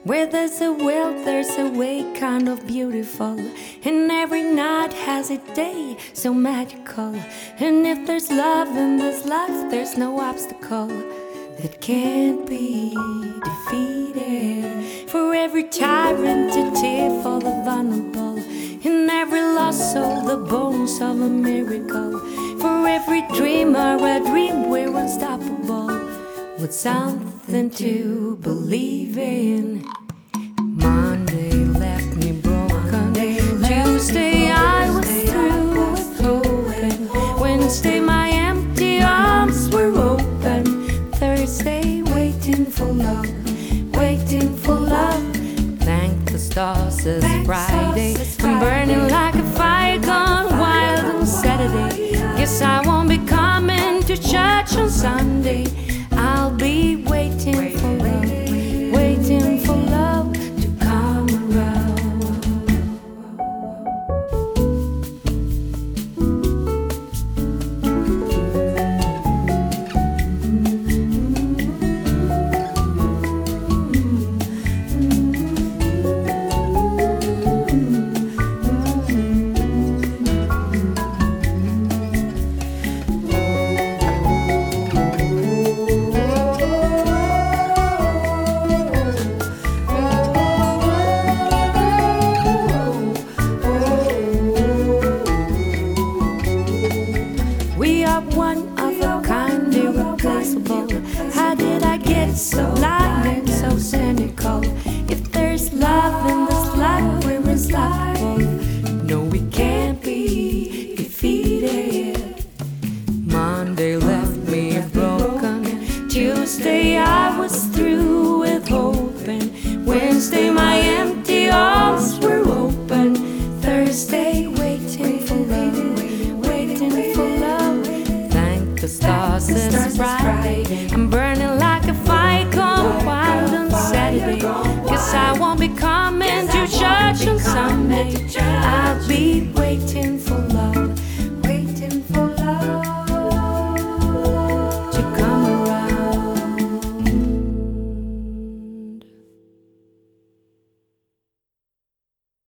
Where there's a will, there's a way, kind of beautiful. And every night has a day so magical. And if there's love in this life, there's no obstacle that can't be defeated. For every tyrant, a tear for the vulnerable. In every lost soul, the bones of a miracle. For every dreamer, a dream we're unstoppable, with something to believe in. Monday left me broken. Tuesday I was through with hoping. Wednesday my empty arms were open. Thursday waiting for love, waiting for love. Thank the stars it's Friday. I'm burning like a fire gone wild on Saturday. Guess I won't be coming to church on Sunday. I'll be waiting for love, waiting for love to come around. We are one of a kind, irreplaceable. How did I get so blind and so cynical? If there's love in this life, we're unstoppable. No, we can't be defeated. Monday left me broken. Tuesday I was through with hoping. Wednesday my empty arms were open. Thursday waiting for love, waiting for love. Thank the stars it's Friday. I'm burning like a fire gone wild on Saturday. Guess I won't be coming to church on Sunday. I'll be waiting